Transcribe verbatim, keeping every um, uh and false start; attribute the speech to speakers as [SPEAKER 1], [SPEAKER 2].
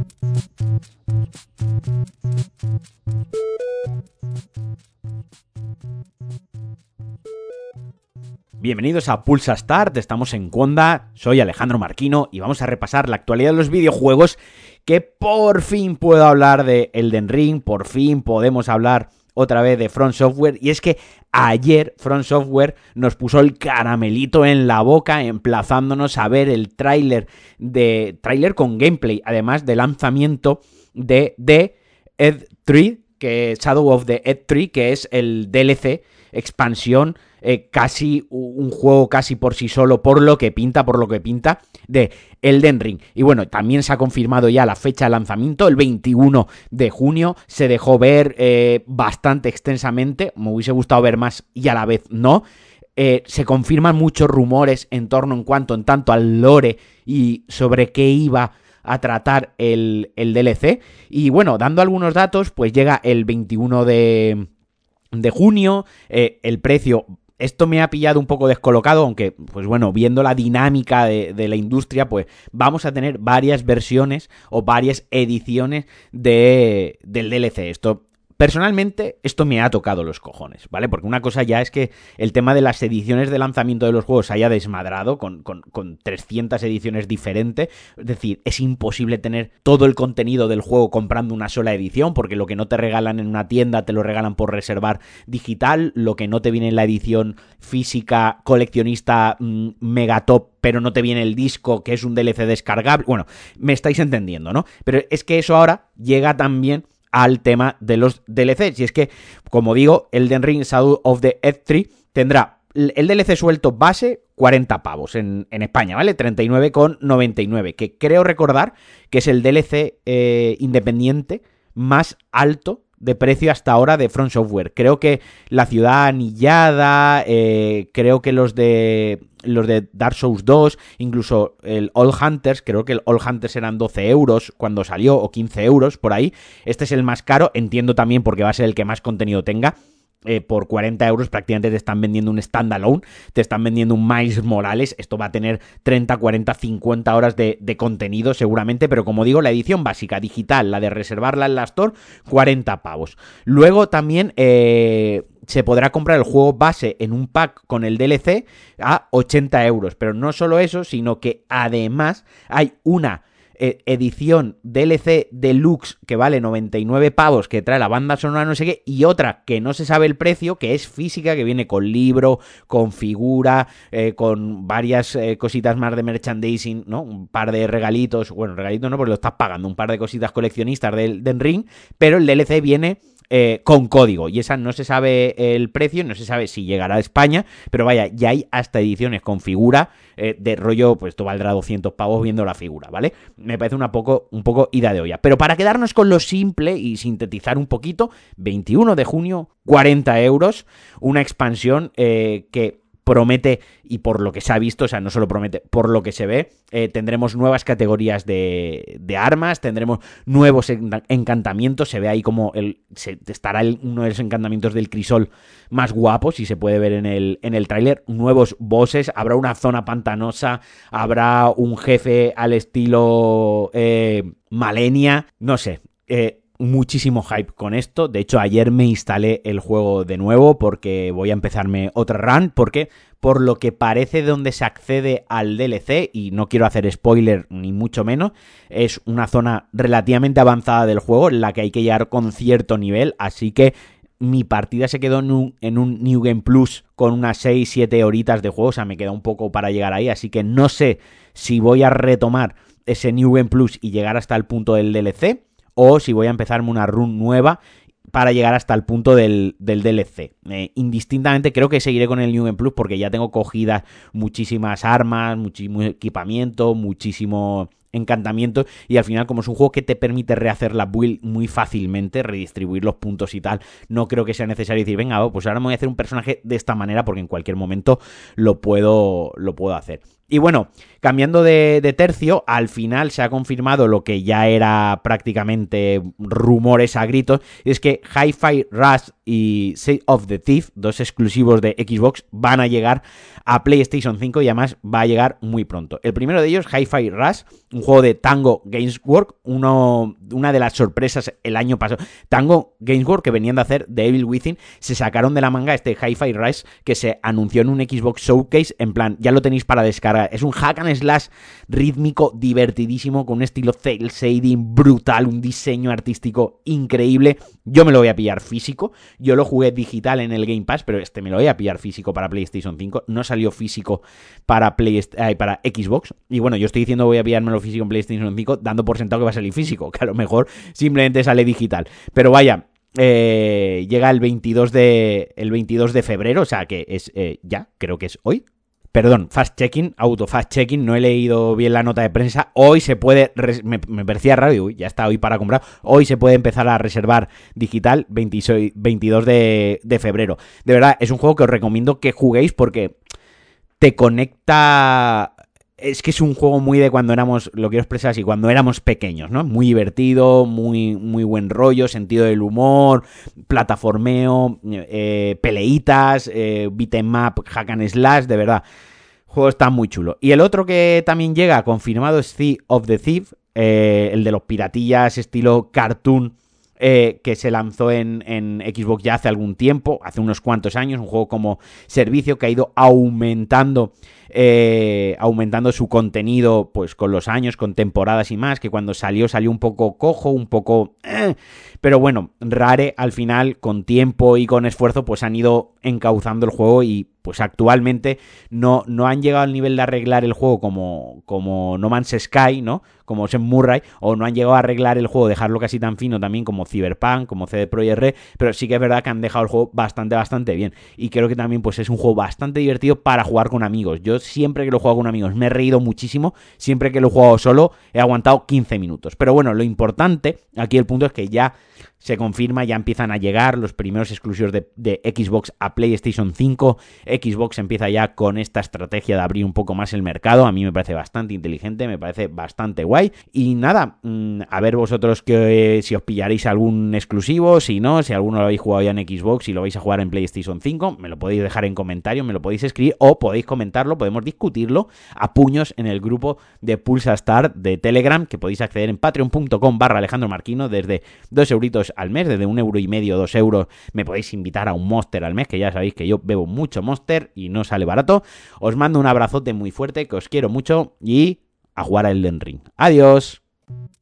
[SPEAKER 1] Bienvenidos a Pulsa Start, estamos en Conda, soy Alejandro Marquino y vamos a repasar la actualidad de los videojuegos, que por fin puedo hablar de Elden Ring, por fin podemos hablar otra vez de From Software, y es que ayer From Software nos puso el caramelito en la boca emplazándonos a ver el tráiler de tráiler con gameplay, además del lanzamiento de, de Ed tres, que Shadow of the Ed tres, que es el D L C, expansión, eh, casi un juego casi por sí solo, por lo que pinta, por lo que pinta, de Elden Ring. Y bueno, también se ha confirmado ya la fecha de lanzamiento, el veintiuno de junio, se dejó ver eh, bastante extensamente, me hubiese gustado ver más y a la vez no. Eh, se confirman muchos rumores en torno en cuanto en tanto al lore y sobre qué iba a tratar el, el D L C. Y bueno, dando algunos datos, pues llega el veintiuno de junio, eh, el precio... Esto me ha pillado un poco descolocado, aunque, pues bueno, viendo la dinámica de, de la industria, pues vamos a tener varias versiones o varias ediciones de, del D L C. Esto... Personalmente, esto me ha tocado los cojones, ¿vale? Porque una cosa ya es que el tema de las ediciones de lanzamiento de los juegos se haya desmadrado con, con, con trescientas ediciones diferentes. Es decir, es imposible tener todo el contenido del juego comprando una sola edición, porque lo que no te regalan en una tienda te lo regalan por reservar digital, lo que no te viene en la edición física coleccionista mmm, megatop, pero no te viene el disco, que es un D L C descargable. Bueno, me estáis entendiendo, ¿no? Pero es que eso ahora llega también al tema de los D L Cs, y es que, como digo, Elden Ring Shadow of the Ed tres tendrá el D L C suelto base cuarenta pavos en, en España, ¿vale? treinta y nueve con noventa y nueve, que creo recordar que es el D L C eh, independiente más alto de precio hasta ahora de From Software. Creo que la ciudad anillada, eh, creo que los de los de Dark Souls dos, incluso el All Hunters, creo que el All Hunters eran doce euros cuando salió, o quince euros por ahí. Este es el más caro, entiendo también porque va a ser el que más contenido tenga. Eh, por cuarenta euros prácticamente te están vendiendo un standalone, te están vendiendo un Miles Morales. Esto va a tener treinta, cuarenta, cincuenta horas de, de contenido seguramente, pero como digo, la edición básica digital, la de reservarla en la Store, cuarenta pavos. Luego también eh, se podrá comprar el juego base en un pack con el D L C a ochenta euros, pero no solo eso, sino que además hay una edición D L C Deluxe que vale noventa y nueve pavos, que trae la banda sonora no sé qué, y otra que no se sabe el precio, que es física, que viene con libro, con figura, eh, con varias eh, cositas más de merchandising, ¿no? Un par de regalitos, bueno, regalitos no, porque lo estás pagando, un par de cositas coleccionistas del, del Ring, pero el D L C viene Eh, con código, y esa no se sabe el precio, no se sabe si llegará a España, pero vaya, ya hay hasta ediciones con figura eh, de rollo, pues esto valdrá doscientos pavos viendo la figura, ¿vale? Me parece una poco, un poco ida de olla, pero para quedarnos con lo simple y sintetizar un poquito, veintiuno de junio, cuarenta euros, una expansión eh, que promete, y por lo que se ha visto, o sea, no solo promete, por lo que se ve, eh, tendremos nuevas categorías de, de armas, tendremos nuevos encantamientos, se ve ahí como el, se, estará el, uno de los encantamientos del crisol más guapos, si se puede ver en el, en el tráiler, nuevos bosses, habrá una zona pantanosa, habrá un jefe al estilo eh, Malenia, no sé, eh, muchísimo hype con esto. De hecho, ayer me instalé el juego de nuevo porque voy a empezarme otra run, porque por lo que parece donde se accede al D L C, y no quiero hacer spoiler ni mucho menos, es una zona relativamente avanzada del juego en la que hay que llegar con cierto nivel, así que mi partida se quedó en un, en un New Game Plus con unas seis siete horitas de juego, o sea, me queda un poco para llegar ahí, así que no sé si voy a retomar ese New Game Plus y llegar hasta el punto del D L C, o si voy a empezarme una run nueva para llegar hasta el punto del, del D L C. Eh, indistintamente creo que seguiré con el New Game Plus porque ya tengo cogidas muchísimas armas, muchísimo equipamiento, muchísimo encantamiento, y al final, como es un juego que te permite rehacer la build muy fácilmente, redistribuir los puntos y tal, no creo que sea necesario decir, venga, oh, pues ahora me voy a hacer un personaje de esta manera porque en cualquier momento lo puedo, lo puedo hacer. Y bueno, cambiando de, de tercio, al final se ha confirmado lo que ya era prácticamente rumores a gritos, y es que Hi-Fi Rush y Sea of the Thief, dos exclusivos de Xbox, van a llegar a PlayStation cinco, y además va a llegar muy pronto. El primero de ellos, Hi-Fi Rush, un juego de Tango Games Work, uno, una de las sorpresas el año pasado. Tango Games Work, que venían de hacer The Evil Within, se sacaron de la manga este Hi-Fi Rush que se anunció en un Xbox Showcase, en plan, ya lo tenéis para descargar. Es un hack and slash rítmico divertidísimo, con un estilo cel shading brutal, un diseño artístico increíble. Yo me lo voy a pillar físico, yo lo jugué digital en el Game Pass, pero este me lo voy a pillar físico para PlayStation cinco, no salió físico para, Play, eh, para Xbox, y bueno, yo estoy diciendo voy a pillármelo físico en PlayStation cinco, dando por sentado que va a salir físico, que a lo mejor simplemente sale digital, pero vaya, eh, llega el veintidós de, el veintidós de febrero, o sea que es eh, ya, creo que es hoy. Perdón, fast-checking, auto-fast-checking, no he leído bien la nota de prensa. Hoy se puede, me, me parecía raro, y uy, ya está hoy para comprar. Hoy se puede empezar a reservar digital, veintidós de febrero. De verdad, es un juego que os recomiendo que juguéis porque te conecta... Es que es un juego muy de cuando éramos, lo quiero expresar así, cuando éramos pequeños, ¿no? Muy divertido, muy, muy buen rollo, sentido del humor, plataformeo, eh, peleitas, eh, beat 'em up, hack and slash, de verdad. El juego está muy chulo. Y el otro que también llega confirmado es Sea of the Thief, eh, el de los piratillas estilo cartoon, Eh, que se lanzó en, en Xbox ya hace algún tiempo, hace unos cuantos años, un juego como servicio que ha ido aumentando eh, aumentando su contenido pues con los años, con temporadas y más, que cuando salió salió un poco cojo, un poco... Eh, pero bueno, Rare al final, con tiempo y con esfuerzo, pues han ido encauzando el juego y pues actualmente no, no han llegado al nivel de arreglar el juego como, como No Man's Sky, ¿no? Como Sam Murray, o no han llegado a arreglar el juego, dejarlo casi tan fino también como Cyberpunk, como C D Projekt Red, pero sí que es verdad que han dejado el juego bastante, bastante bien. Y creo que también pues es un juego bastante divertido para jugar con amigos. Yo siempre que lo juego con amigos me he reído muchísimo, siempre que lo he jugado solo he aguantado quince minutos. Pero bueno, lo importante, aquí el punto es que ya se confirma, ya empiezan a llegar los primeros exclusivos de, de Xbox a PlayStation cinco. Xbox empieza ya con esta estrategia de abrir un poco más el mercado. A mí me parece bastante inteligente, me parece bastante guay. Y nada, mmm, a ver vosotros que, si os pillaréis algún exclusivo, si no, si alguno lo habéis jugado ya en Xbox y lo vais a jugar en PlayStation cinco, me lo podéis dejar en comentarios, me lo podéis escribir o podéis comentarlo, podemos discutirlo a puños en el grupo de Pulsa Star de Telegram, que podéis acceder en patreon.com barra Alejandro Marquino desde dos euritos al mes, desde un euro y medio, dos euros, me podéis invitar a un Monster al mes, que ya sabéis que yo bebo mucho Monster y no sale barato. Os mando un abrazote muy fuerte, que os quiero mucho y a jugar a Elden Ring. Adiós.